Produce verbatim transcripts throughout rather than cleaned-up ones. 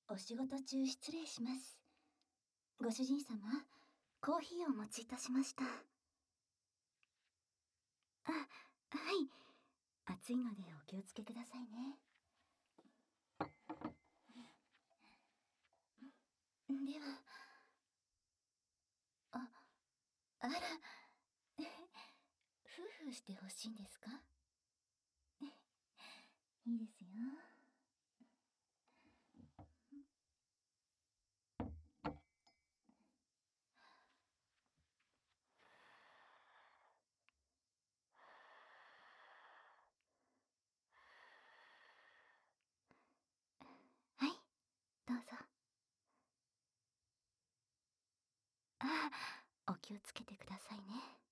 お仕事中失礼します。ご主人様、コーヒーをお持ちいたしました。あ、はい。暑いのでお気をつけくださいね。では、あ、あら、ふうふうしてほしいんですか？いいですよ。はい、どうぞ。あ、お気をつけてくださいね。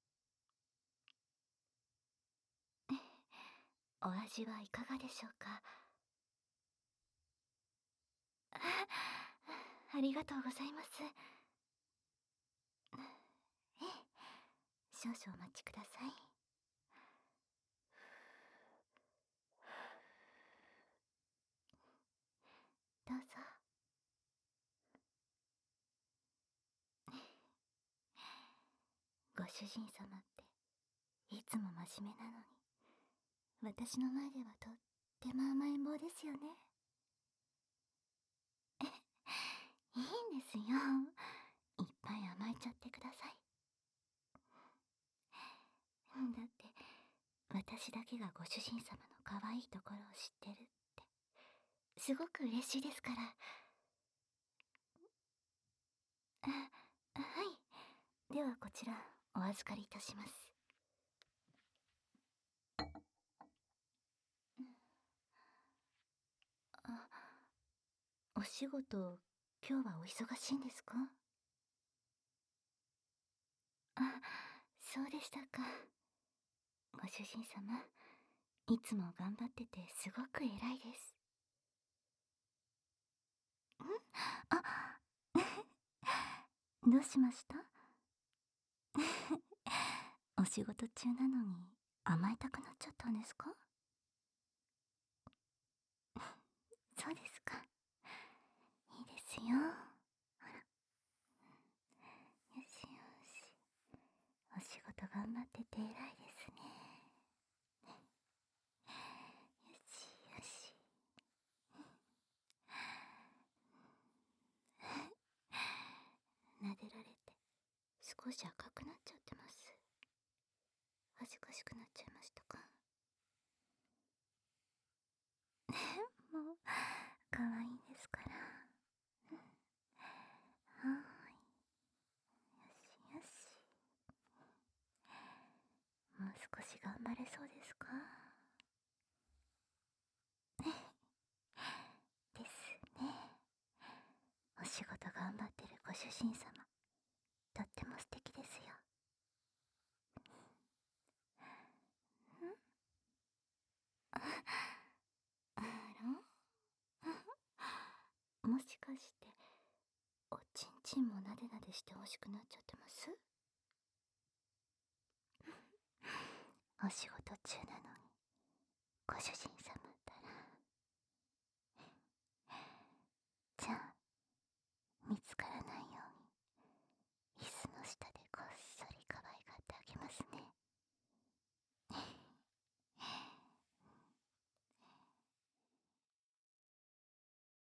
お味はいかがでしょうか？あ、ありがとうございます。ええ、少々お待ちください。どうぞ。ご主人様っていつも真面目なのに、私の前ではとっても甘えん坊ですよね。いいんですよ。いっぱい甘えちゃってください。だって私だけがご主人様の可愛いところを知ってるってすごく嬉しいですから。あ、はい。ではこちらお預かりいたします。あ、お仕事今日はお忙しいんですか？あ、そうでしたか。ご主人様、いつも頑張っててすごく偉いです。ん？あ、どうしました？お仕事中なのに甘えたくなっちゃったんですか？そうですか。いいですよ。ほら。よしよし。お仕事頑張ってて偉いですね。よしよし。撫でられて少し赤くなっちゃってます。恥ずかしくなっちゃいましたか？もう可愛いですから。はーい。よしよし。もう少し頑張れそうですか？ですね。お仕事頑張ってるご主人様、とっても素敵ですよ。ん？あら？もしかしておちんちんもなでなでしてほしくなっちゃってます？お仕事中なのにご主人様